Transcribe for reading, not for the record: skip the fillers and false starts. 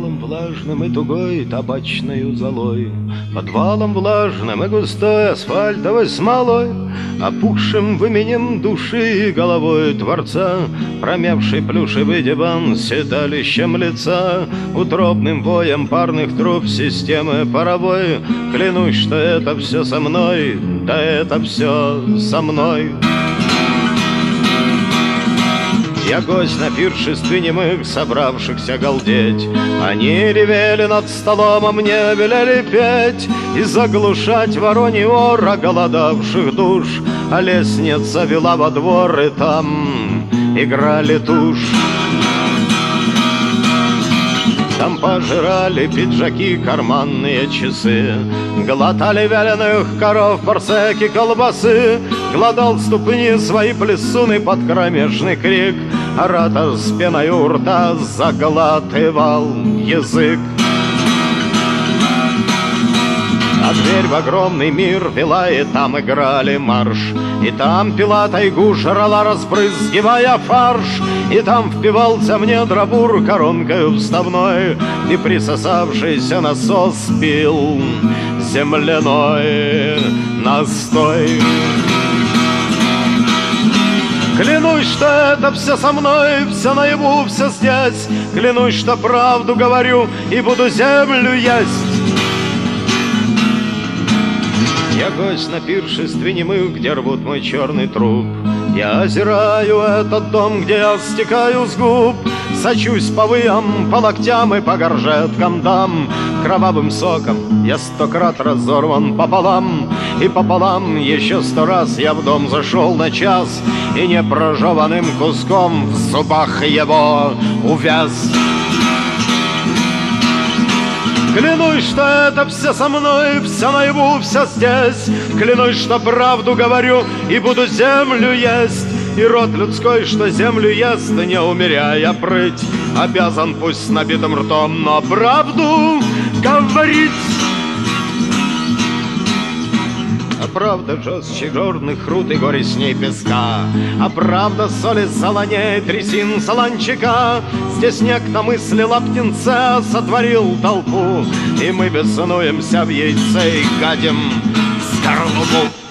Подвалом влажным и тугой табачною золой, Подвалом влажным и густой асфальтовой смолой, Опухшим выменем души и головой Творца, промявший плюшевый диван седалищем лица, утробным воем парных труб системы паровой. Клянусь, что это все со мной, да это все со мной. Я гость на пиршестве немых, собравшихся галдеть. Они ревели над столом, а мне велели петь и заглушать вороньи ор оголодавших душ. А лестница вела во двор, и там играли тушь. Там пожирали пиджаки, карманные часы, глотали вяленых коров, барсеки, колбасы. Гладал ступни свои плесуны под кромешный крик, оратор с пеной у рта заглатывал язык. А дверь в огромный мир вела, и там играли марш, и там пила тайгу, жрала, разбрызгивая фарш, и там впивался мне дробур коронкою вставной, и присосавшийся насос пил земляной настой. Клянусь, что это все со мной, все наяву, все здесь. Клянусь, что правду говорю и буду землю есть. Я гость на пиршестве немых, где рвут мой черный труп. Я озираю этот дом, где я стекаю с губ, сочусь по выям, по локтям и по горжеткам дам. Кровавым соком я 100 крат разорван пополам, и пополам еще 100 раз я в дом зашел на час, и непрожеванным куском в зубах его увяз. Клянусь, что это все со мной, все наяву, все здесь. Клянусь, что правду говорю и буду землю есть. И род людской, что землю ест, не умеряя прыть, обязан пусть с набитым ртом, но правду говорить. А правда жестче горных руд и горестней песка, а правда соли солоней, трясин солончака. Здесь некто мыслил о птенце, сотворил толпу, и мы беснуемся в яйце и гадим в скорлупу.